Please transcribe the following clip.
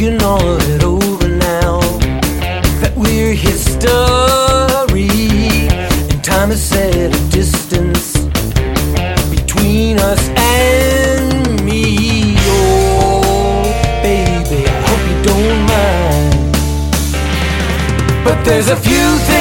you know it over now, that we're history, and time has set a distance between us and me. Oh, baby, I hope you don't mind, but there's a few things